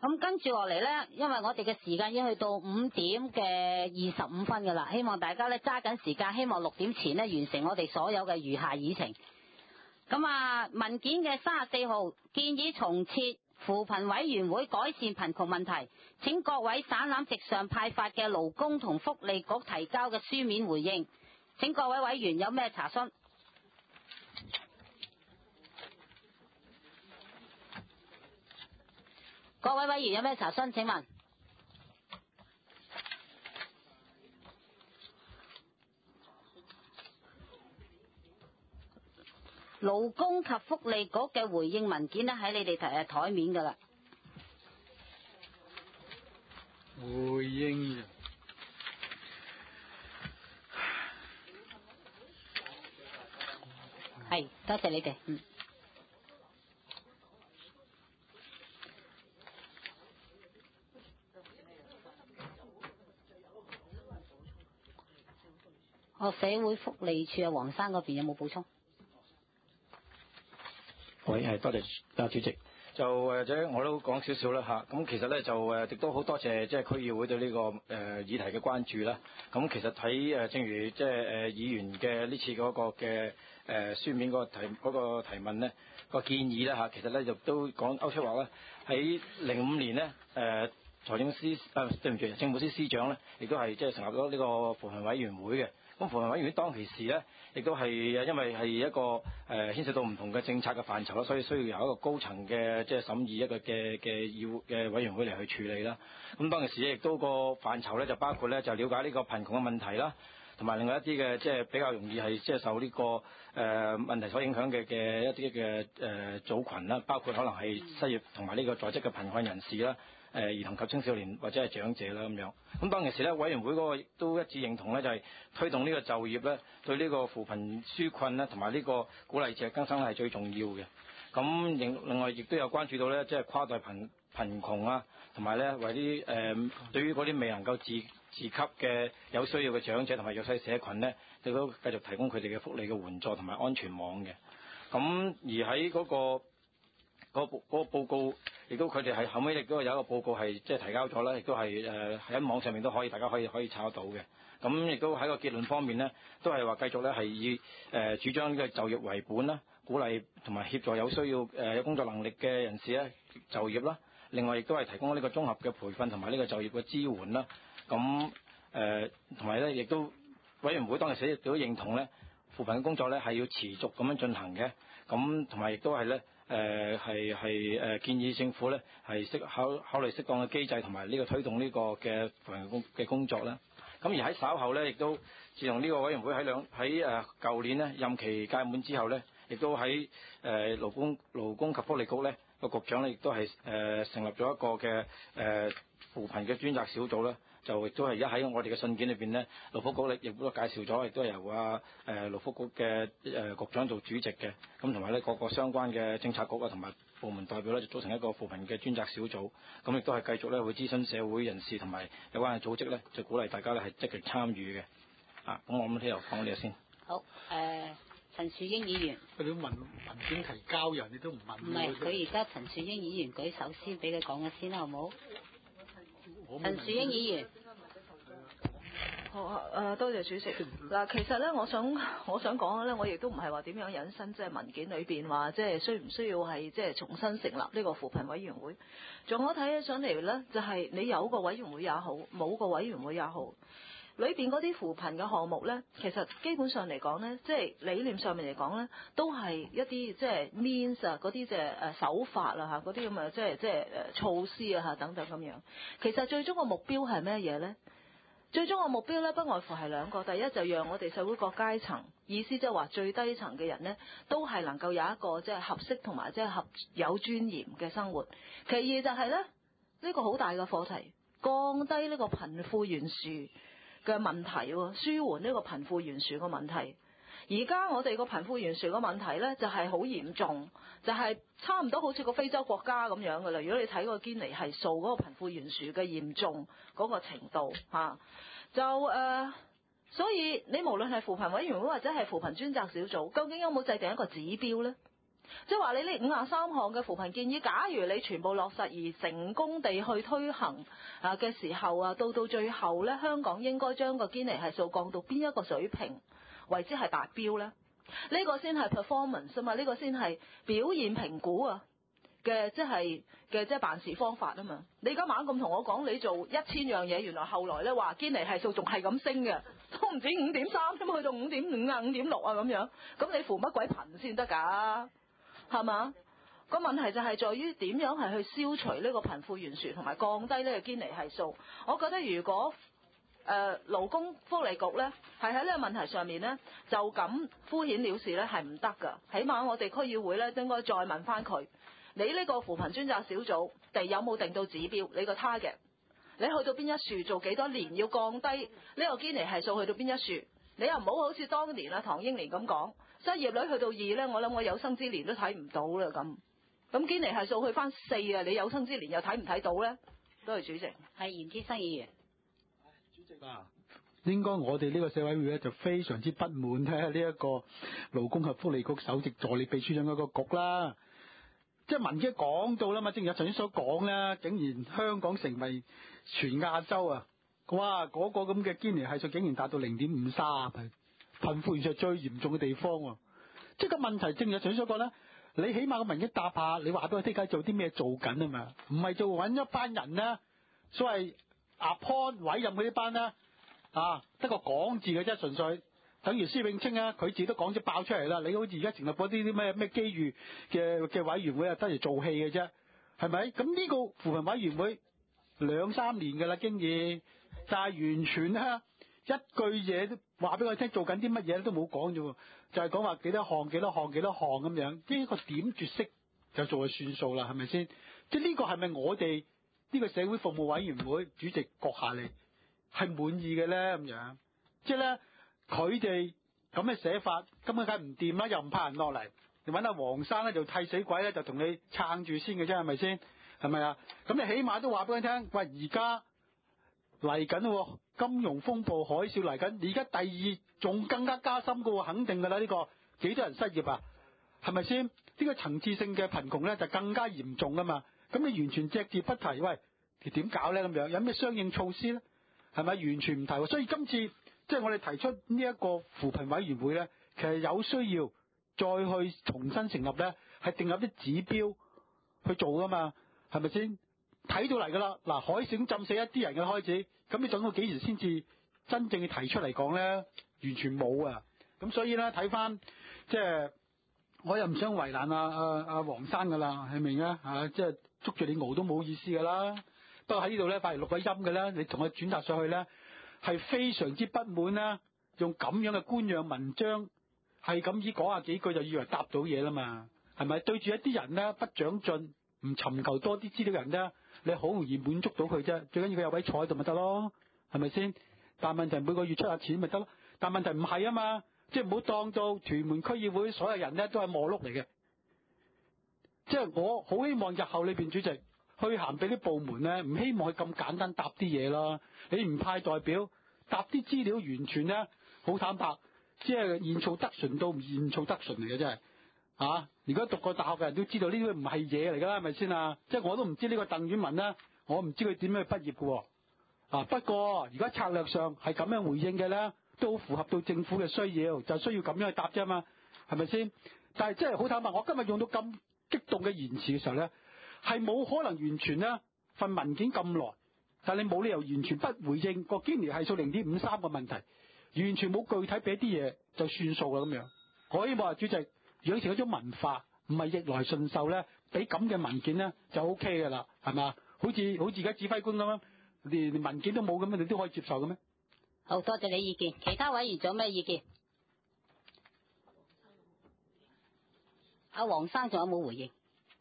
咁跟住落嚟呢，因為我哋嘅時間已經去到5點嘅25分㗎啦，希望大家呢揸緊時間，希望6點前呢完成我哋所有嘅餘下議程。咁啊，文件嘅34號建議重設扶貧委員會改善貧窮問題，請各位省覽直上派發嘅勞工同福利局提交嘅書面回應。請各位委員有咩查詢？各位委員有咩查詢？請問。勞工及福利局嘅回應文件咧喺你哋台面㗎啦。 回應係，多謝你哋。社會福利處黃生嗰邊有冇補充？ 喂，係多謝主席。就或者我都講少少啦嚇。咁其實咧就亦都好多謝即係區議會對呢個議題嘅關注啦。咁其實喺正如即係議員嘅呢次嗰個嘅書面嗰個提問咧個建議啦嚇，其實咧就都講勾出話咧喺05年咧財政司對唔住政務司司長咧，亦都係即係成立咗呢個扶貧委員會嘅。咁扶貧委員會當其時咧，亦都係因為係一個牽涉到唔同嘅政策嘅範疇啦，所以需要由一個高層嘅即係審議一個嘅委員會嚟去處理啦。咁當其時亦都個範疇咧就包括咧就了解呢個貧窮嘅問題啦，同埋另外一啲嘅即係比較容易係即係受呢個問題所影響嘅一啲嘅組群啦，包括可能係失業同埋呢個在職嘅貧困人士啦。兒童及青少年或者係長者啦咁樣。咁當其時咧，委員會嗰個亦都一致認同咧，就係推動呢個就業咧，對呢個扶貧紓困咧，同埋呢個鼓勵自力更生係最重要嘅。咁另外亦都有關注到咧，即係跨代貧窮啊，同埋咧為啲對於嗰啲未能夠自給嘅有需要嘅長者同埋弱勢社群咧，亦都繼續提供佢哋嘅福利嘅援助同埋安全網嘅。咁而喺嗰個報告，亦都佢哋係後尾亦都有一個報告係即係提交咗啦，亦都係喺網上面都可以大家可以查得到嘅。咁亦都喺個結論方面呢，都係話繼續咧係以主張呢個就業為本啦，鼓勵同埋協助有需要有工作能力嘅人士咧就業啦。另外亦都係提供呢個綜合嘅培訓同埋呢個就業嘅支援啦。咁同埋咧亦都委員會當時亦都認同咧扶貧嘅工作咧係要持續咁樣進行嘅。咁同埋亦都係咧建議政府咧係考慮適當嘅機制同埋呢個推動呢個嘅扶貧嘅工作啦。咁而喺稍後咧，亦都自從呢個委員會喺舊年咧任期屆滿之後咧，亦都喺勞工及福利局咧個局長咧亦都係成立咗一個嘅扶貧嘅專責小組啦。就亦都係而家喺我哋嘅信件裏邊咧，勞福局亦都介紹咗，亦都係由勞福局嘅局長做主席嘅。咁同埋咧各個相關嘅政策局啊同埋部門代表咧，就組成一個扶貧嘅專責小組。咁亦都係繼續咧會諮詢社會人士同埋有關嘅組織咧，就鼓勵大家咧係積極參與嘅。咁我咁呢度講呢度先。 好，陳樹英議員。 佢啲文件提交人，你都唔問。 唔係，佢而家陳樹英議員舉手先，俾佢講嘅先啦，好唔好？陳樹英議員。 好多謝主席。嗱，其實咧，我想講嘅咧，我亦都唔係話點樣引申，即係文件裏邊話，即係需唔需要係即係重新成立呢個扶貧委員會。仲我睇起上嚟咧，就係你有個委員會也好，冇個委員會也好，裏邊嗰啲扶貧嘅項目咧，其實基本上嚟講咧，即係理念上面嚟講咧，都係一啲即係 means 啊，嗰啲即係手法啊嚇，嗰啲咁嘅即係措施啊嚇等等咁樣。其實最終個目標係咩嘢咧？最終個目標咧，不外乎係兩個。第一就讓我哋社會各階層，意思即係話最低層嘅人呢，都係能夠有一個即係合適同埋即係有尊嚴嘅生活。其二就係咧，呢個好大嘅課題，降低呢個貧富懸殊嘅問題，舒緩呢個貧富懸殊嘅問題。而家我哋個貧富懸殊嘅問題呢，就係好嚴重，就係差唔多好似個非洲國家咁樣噶啦。如果你睇個堅尼係數嗰個貧富懸殊嘅嚴重嗰個程度所以你無論係扶貧委員會或者係扶貧專責小組，究竟有冇制定一個指標呢？ 即係話你呢53項嘅扶貧建議，假如你全部落實而成功地去推行嘅時候啊，到最後呢，香港應該將個堅尼係數降到邊一個水平為之係達標呢？呢個先係 performance 啊嘛，呢個先係表現評估啊嘅即係辦事方法啊嘛。你而家猛咁同我講你做1000樣嘢，原來後來呢話堅尼係數仲係咁升嘅，都唔止5.3，咁去到5.5啊、5.6啊咁樣，咁你扶乜鬼貧先得㗎？係嘛？個問題就係在於點樣係去消除呢個貧富懸殊同埋降低呢個堅尼係數。我覺得如果勞工福利局呢係喺呢個問題上面呢，就咁敷衍了事呢係唔得㗎。起碼我哋區議會呢應該再問翻佢，你呢個扶貧專責小組有冇定到指標？你個 target， 你去到邊一樹做幾多年要降低呢個堅尼係數去到邊一樹？你又唔好好似當年唐英年咁講，失業率去到2呢，我諗我有生之年都睇唔到啦咁。咁堅尼係數去翻4啊，你有生之年又睇唔睇到呢？多謝主席。 係嚴之生議員。 主席啊，應該我哋呢個社委會咧就非常之不滿咧呢一個勞工及福利局首席助理秘書長嗰個局啦。即係文件講到啦嘛，正如頭先所講啦，竟然香港成為全亞洲啊！哇！嗰個咁嘅堅尼係數竟然達到0.53，貧富懸殊最嚴重嘅地方喎。即係個問題，正如頭先所講啦，你起碼個文件答下，你話俾我聽解做啲咩做緊啊嘛？唔係做揾一班人咧，所謂appoint委任嗰啲班咧得個講字嘅啫，純粹等於施永青啊，佢自己都講咗爆出嚟啦。你好似而家成立嗰啲咩機遇嘅委員會啊，得嚟做戲嘅啫，係咪？咁呢個扶貧委員會2-3年嘅啦經驗。但係完全咧一句嘢都話俾我聽做緊啲乜嘢都冇講啫喎，就係講話幾多項咁樣，呢個點絕式就做就算數啦，係咪先？即係呢個係咪我哋呢個社會服務委員會主席閣下嚟係滿意嘅咧？咁樣即係咧佢哋咁嘅寫法根本梗係唔掂啦，又唔派人落嚟，你揾阿黃生咧就替死鬼咧，就同你撐住先嘅啫，係咪先？係咪啊？咁你起碼都話俾佢聽，喂，而家嚟緊喎，金融風暴海嘯嚟緊，而家第二仲更加加深嘅喎，肯定㗎啦，呢個幾多人失業啊？係咪先？呢個層次性嘅貧窮咧就更加嚴重啊嘛。咁你完全隻字不提，喂，點搞咧咁樣？有咩相應措施咧？係咪完全唔提喎？所以今次即係我哋提出呢一個扶貧委員會咧，其實有需要再去重新成立咧，係定立啲指標去做㗎嘛？係咪先？睇到嚟㗎啦，嗱，海嘯浸死一啲人嘅開始，咁你等到幾時先至真正嘅提出嚟講咧？完全冇啊！咁所以咧睇翻，即係我又唔想為難阿黃生㗎啦，係明啊？即係捉住你熬都冇意思㗎啦。不過喺呢度咧，反而錄個音嘅咧，你同佢轉達上去咧，係非常之不滿啦。用咁樣嘅官樣文章，係咁意講下幾句就以為答到嘢啦嘛？係咪？對住一啲人咧不長進，唔尋求多啲資料人咧，你好容易滿足到佢啫。最緊要佢有位坐喺度咪得咯，係咪先？但問題每個月出下錢咪得咯。但問題唔係啊嘛，即係唔好當到屯門區議會所有人咧都係磨碌嚟嘅。即係我好希望日後裏邊主席去函俾啲部門咧，唔希望佢咁簡單答啲嘢啦。你唔派代表答啲資料，完全咧好坦白，即係言曹得順到唔言曹得順嚟嘅真係。而家讀過大學嘅人都知道呢啲唔係嘢嚟㗎啦，係咪先啊？即係我都唔知呢個鄧婉文咧，我唔知佢點樣去畢業嘅喎。不過而家策略上係咁樣回應嘅咧，都好符合到政府嘅需要，就需要咁樣去答啫嘛，係咪先？但係即係好坦白，我今日用到咁激動嘅言辭嘅時候咧，係冇可能完全咧份文件咁耐，但係你冇理由完全不回應個堅尼係數0.53嘅問題，完全冇具體俾啲嘢就算數啦咁樣。我希望主席養成一種文化，唔係逆來順受咧，俾咁嘅文件咧就 O K 㗎啦，係嘛？好似而家指揮官咁樣，連文件都冇咁樣，你都可以接受嘅咩？ 好多謝你意見，其他委員仲有咩意見？阿黃生仲有冇回應？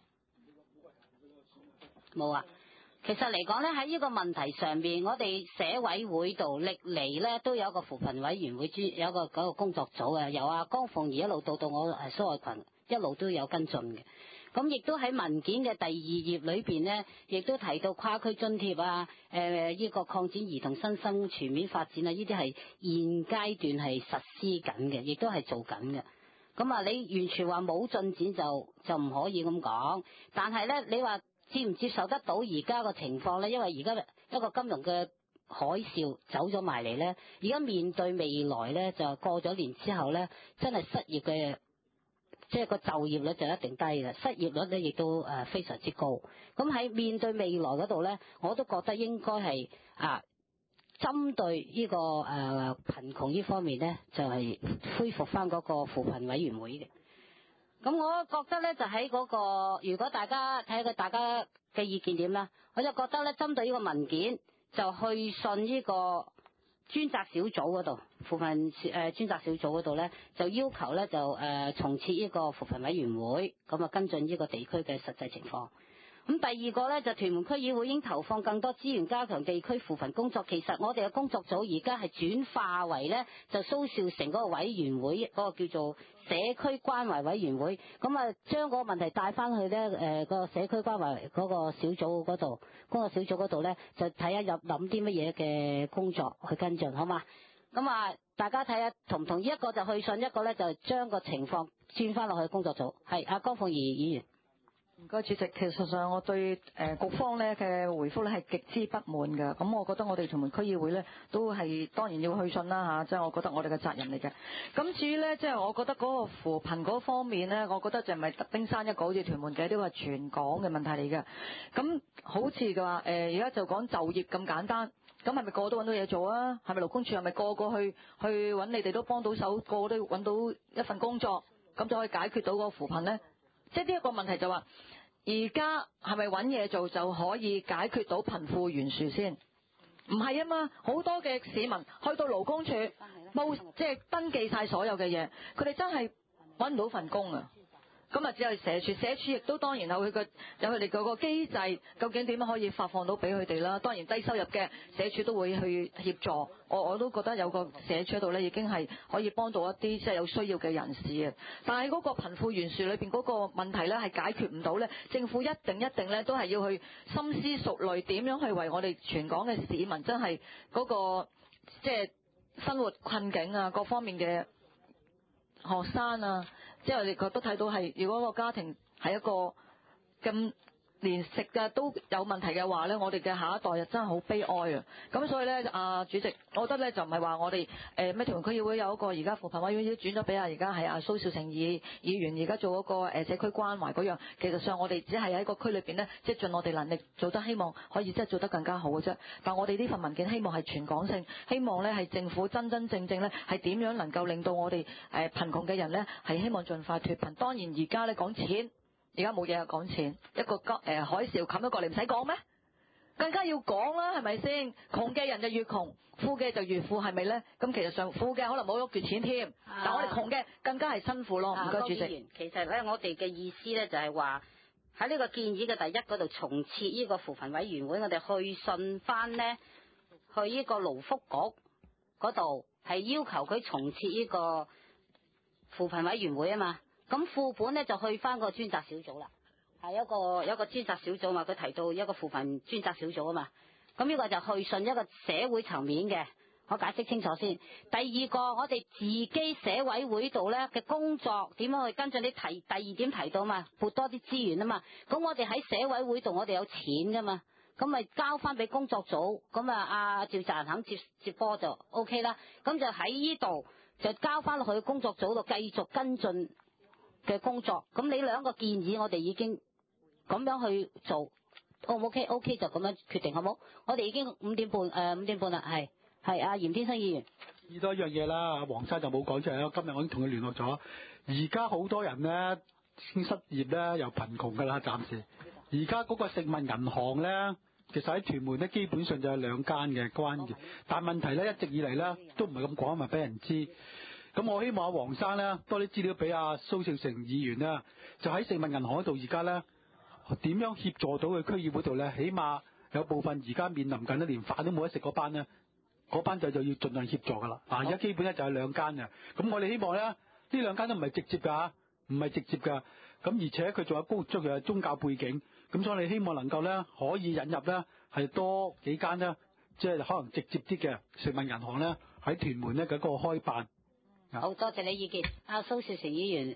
冇啊。其實嚟講咧，喺呢個問題上邊，我哋社委會度歷嚟咧都有一個扶貧委員會有一個嗰個工作組啊，由阿江鳳儀一路到我蘇愛群一路都有跟進嘅。咁亦都喺文件嘅第2頁裏邊咧，亦都提到跨區津貼啊，呢個擴展兒童身心全面發展啊，呢啲係現階段係實施緊嘅，亦都係做緊嘅。 咁啊，你完全話冇進展就唔可以咁講。但係咧，你話接唔接受得到而家個情況咧？因為而家一個金融嘅海嘯走咗埋嚟咧，而家面對未來咧，就過咗年之後咧，真係失業嘅，即係個就業率就一定低嘅，失業率咧亦都非常之高。咁喺面對未來嗰度咧，我都覺得應該係針對呢個貧窮呢方面咧，就係恢復翻嗰個扶貧委員會嘅。咁我覺得咧，就喺嗰個，如果大家睇下大家嘅意見點啦，我就覺得咧，針對呢個文件就去信呢個專責小組嗰度，扶貧專責小組嗰度咧，就要求咧就重設呢個扶貧委員會，咁啊跟進呢個地區嘅實際情況。咁第二個咧就屯門區議會應投放更多資源加強地區扶貧工作。其實我哋嘅工作組而家係轉化為咧就蘇兆成嗰個委員會，嗰個叫做社區關懷委員會。咁啊將嗰個問題帶翻去咧個社區關懷嗰個小組嗰度，工作小組嗰度咧就睇下諗啲乜嘢嘅工作去跟進，好嘛？咁啊大家睇下同唔同意？一個就去信，一個咧就將個情況轉翻落去工作組。係阿江鳳儀議員。 唔該，主席。其實上我對局方咧嘅回覆咧係極之不滿嘅。咁我覺得我哋屯門區議會咧都係當然要去信啦嚇，即係我覺得我哋嘅責任嚟嘅。咁至於咧，即係我覺得嗰個扶貧嗰方面咧，我覺得就唔係冰山一角，好似屯門嘅，呢個係全港嘅問題嚟嘅。咁好似嘅話而家就講就業咁簡單，咁係咪個個都揾到嘢做啊？係咪勞工處係咪個個去揾你哋都幫到手，個個都揾到一份工作，咁就可以解決到嗰個扶貧咧？即係呢一個問題就話，而家係咪揾嘢做就可以解決到貧富懸殊先？唔係啊嘛，好多嘅市民去到勞工處冇即係登記晒所有嘅嘢，佢哋真係揾唔到份工啊！咁啊，只係社署亦都當然有佢哋嗰個機制，究竟點樣可以發放到俾佢哋啦？當然低收入嘅社署都會去協助，我都覺得有個社署喺度咧，已經係可以幫到一啲即係有需要嘅人士啊。但係嗰個貧富懸殊裏邊嗰個問題咧係解決唔到咧，政府一定咧都係要去深思熟慮點樣去為我哋全港嘅市民真係嗰個即係生活困境啊，各方面嘅學生啊。即係我哋覺得睇到係，如果個家庭係一個咁連食嘅都有問題嘅話咧，我哋嘅下一代又真係好悲哀啊！咁所以咧，主席，我覺得咧就唔係話我哋咩屯門區議會有一個而家扶貧委員會轉咗俾而家係蘇兆成議員而家做嗰個社區關懷嗰樣，其實上我哋只係喺個區裏邊咧，即係盡我哋能力做得，希望可以即係做得更加好嘅啫。但我哋呢份文件希望係全港性，希望咧係政府真正咧係點樣能夠令到我哋貧窮嘅人咧係希望盡快脫貧。當然而家咧講錢。而家冇嘢講錢，一個海嘯冚咗過嚟唔使講咩？更加要講啦，係咪先？窮嘅人就越窮，富嘅就越富，係咪咧？咁其實上富嘅可能冇咗橛錢添，但我哋窮嘅更加係辛苦咯。唔該，主席。 其實咧，我哋嘅意思咧就係話喺呢個建議嘅第一嗰度重設呢個扶貧委員會，我哋去信翻呢，去呢個勞福局嗰度係要求佢重設呢個扶貧委員會啊嘛。咁副本咧就去翻個專責小組啦，係有一個專責小組嘛，佢提到一個扶貧專責小組啊嘛。咁呢個就去信一個社會層面嘅，我解釋清楚先。第二個，我哋自己社委會度咧嘅工作點樣去跟進？你第二點提到嘛，撥多啲資源啊嘛。咁我哋喺社委會度，我哋有錢噶嘛，咁咪交翻俾工作組。咁阿趙澤仁肯接波就 OK 啦。咁就喺呢度就交翻落去工作組度繼續跟進嘅工作。咁你兩個建議我哋已經咁樣去做 O 唔 OK？ OK 就咁樣決定好冇？我哋已經5點半啦，係阿嚴天生議員。 多一樣嘢啦，阿黃生就冇講出嚟啦。今日我已經同佢聯絡咗，而家好多人咧先失業咧，又貧窮噶啦，暫時。而家嗰個食物銀行咧，其實喺屯門咧，基本上就有2間嘅關嘅，但係問題咧一直以嚟咧都唔係咁廣，咪俾人知。咁我希望阿黃生咧多啲資料俾阿蘇兆成議員啦，就喺食物銀行嗰度而家咧點樣協助到佢區議會度咧，起碼有部分而家面臨緊連飯都冇得食嗰班咧，嗰班就要盡量協助噶啦。而家基本咧就係2間嘅，咁我哋希望咧呢2間都唔係直接㗎，唔係直接㗎。咁而且佢仲有高足嘅宗教背景，咁所以我哋希望能夠咧可以引入咧係多幾間咧，即係可能直接啲嘅食物銀行咧喺屯門咧嗰個開辦。 好多謝你意見，阿蘇少成議員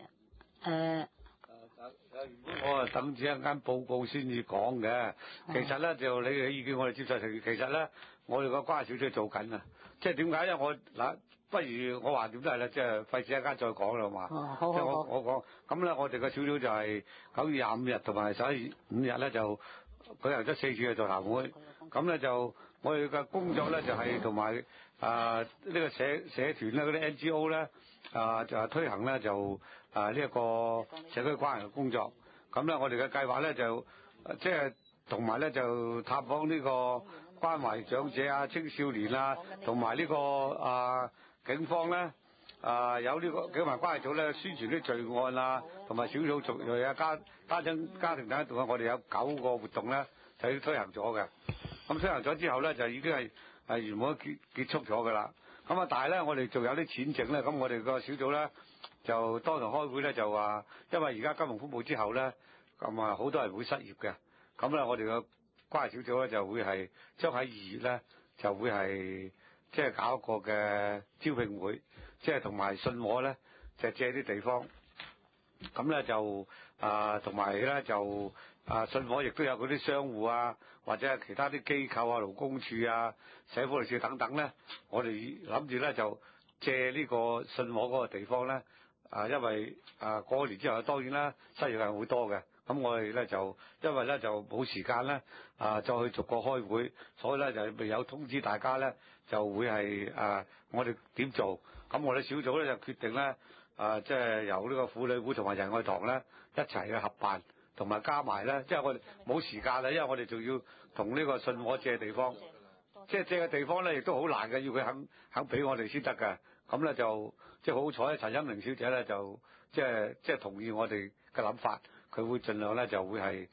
原本我啊等住一間報告先至講嘅，其實咧就你嘅意見我哋接受，其實咧我哋個關係小組做緊啊，即係點解？因為我嗱，不如我話點都係啦，即係費事一間再講啦嘛。 好即係我講咁咧，我哋個小組就係9月25日同埋11月5日咧就舉行咗4次嘅座談會，咁咧就我哋嘅工作咧就係同埋呢個社團咧嗰啲 NGO 咧就係推行咧就呢一個社區關係嘅工作。咁咧我哋嘅計劃咧就即係同埋咧就探訪呢個關懷長者啊、青少年啊，同埋呢個警方咧有呢個警民關係組咧宣傳啲罪案啊，同埋少數族裔啊、家庭等等，我哋有9個活動咧就已經推行咗嘅。咁推行咗之後咧就已經係圓滿結束咗㗎啦。咁啊，但係咧我哋仲有啲錢剩咧，咁我哋個小組咧就當堂開會咧就話，因為而家金融風暴之後咧，咁啊好多人會失業嘅，咁咧我哋個關係小組咧就會係將喺2月咧就會係即係搞一個嘅招聘會，即係同埋信和咧就借啲地方，咁咧就同埋咧就信和亦都有嗰啲商戶啊，或者係其他啲機構啊、勞工處啊、社福利署等等咧，我哋諗住咧就借呢個信和嗰個地方咧，因為過年之後當然啦失業係會多嘅，咁我哋咧就因為咧就冇時間咧再去逐個開會，所以咧就未有通知大家咧就會係我哋點做，咁我哋小組咧就決定咧即係由呢個婦女會同埋仁愛堂咧一齊去合辦。同埋加埋咧，即係我哋冇時間啦，因為我哋仲要同呢個信和借地方，即係借嘅地方咧，亦都好難嘅，要佢肯俾我哋先得㗎。咁咧就即係好彩，陳欣玲小姐咧就即係同意我哋嘅諗法，佢會盡量咧就會係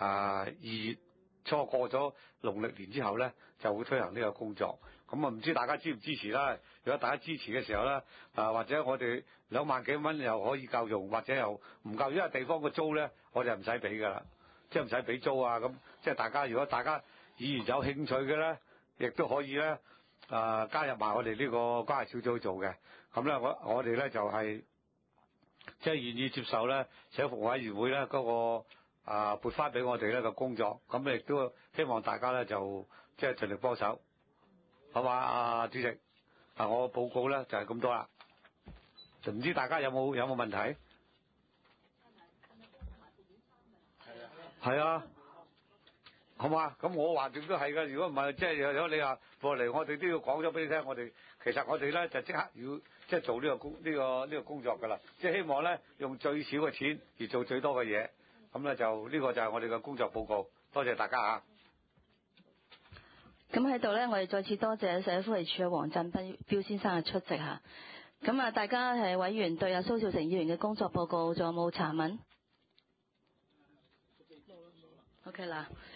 2月初過咗農曆年之後咧，就會推行呢個工作。咁啊，唔知大家支唔支持啦？如果大家支持嘅時候咧，或者我哋2萬幾蚊又可以夠用，或者又唔夠，因為地方個租咧，我哋唔使俾㗎啦，即係唔使俾租啊。咁即係如果大家議員有興趣嘅咧，亦都可以咧加入埋我哋呢個關係小組做嘅。咁咧，我哋咧就係即係願意接受咧社福委員會咧嗰個撥翻俾我哋呢個工作。咁亦都希望大家咧就即係盡力幫手。好嘛，主席，我報告咧就係咁多啦，就唔知大家有冇問題？係啊，好嘛？咁我話點都係㗎，如果唔係，即係如果你話過嚟，我哋都要講咗俾你聽。其實我哋咧就即刻要即係做呢個工作㗎啦，即係希望咧用最少嘅錢而做最多嘅嘢。咁咧就呢個就係我哋嘅工作報告。多謝大家嚇。 咁喺度咧，我哋再次多謝社會福利署嘅黃振彪先生嘅出席嚇。咁啊，大家係委員對阿蘇少成議員嘅工作報告仲有冇查問？OK 啦。